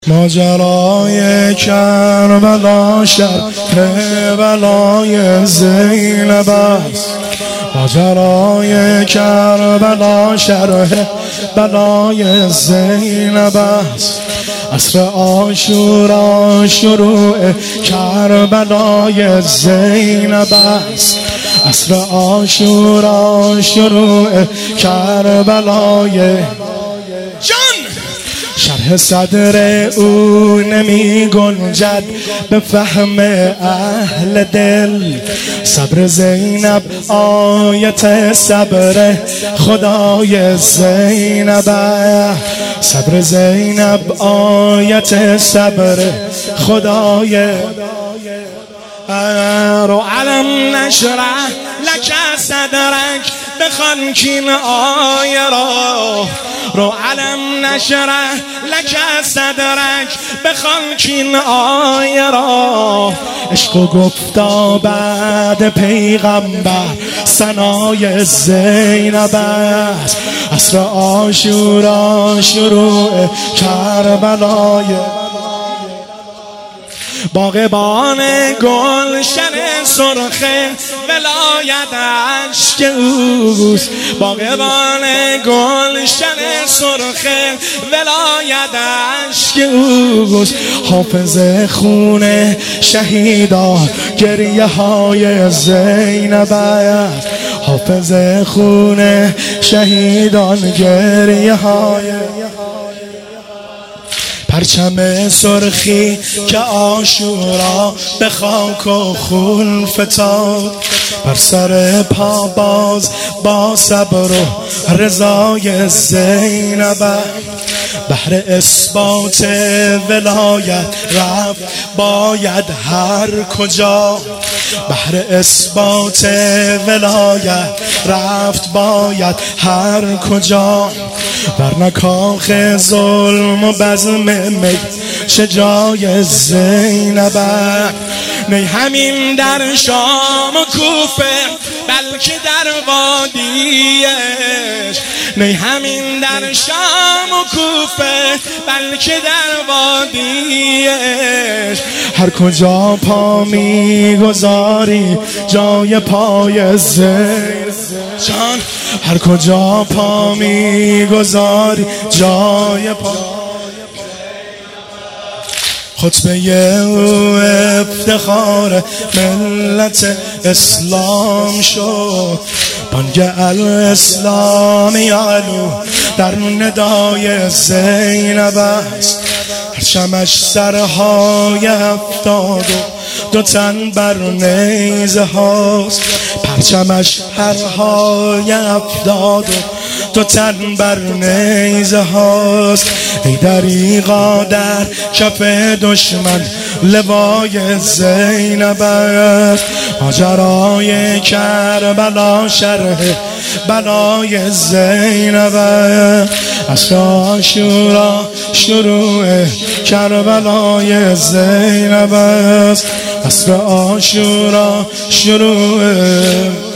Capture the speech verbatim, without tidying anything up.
ماجرای کربلا شرح بلای زینب است. ماجرای کربلا شرح بلای زینب است. عصر عاشورا شروع کربلای زینب است. عصر عاشورا شروع کربلای جان. شرح صدر او نمی گنجد به فهم اهل دل. صبر زینب آیت صبر خدای زینب. صبر زینب آیت صبر خدای. رو علم نشرح لک صدرک بخوان کین آیه را. رو علم نشرح لک صدرک بخوان کین آیه را. عشق و گفتا بعد پیغمبر ثنای زینب است. عصر عاشورا شروع کربلای. باغبان گلشن سرخ ولایت اشک اوست. باغبان گلشن سرخ ولایت اشک اوست. حافظ خون شهیدان گریه های زینب است. حافظ خون شهیدان گریه های. پرچم سرخی که عاشورا به خاک و خون فتاد. بر سر پا باز با صبر و رضای زینب. بهر اثبات ولایت رفت باید هر کجا. بهر اثبات ولایت رفت باید هر کجا. ورنه کاخ ظلم و بزم می چه جای زینب. نی همین در شام و کوفه بلکه در وادیش. نی همین در شام و کوفه بلکه در وادیش. هر کجا پا میگذاری جای پای زینب جان. هر کجا پا میگذاری جای پای. خطبه او افتخار ملت اسلام شد. بانگ الاسلام یعلو در ندای زینب است. پرچمش سرهای هفتاد و دو تن بر نیزه هاست. پرچمش هرهای هفتاد و دو تن بر نیزه هاست. ای دریغا در کف دشمن لوای زینب است. ماجرای کربلا شرح بلای زینب. عصر عاشورا شروع کربلای زینب است. عصر عاشورا شروع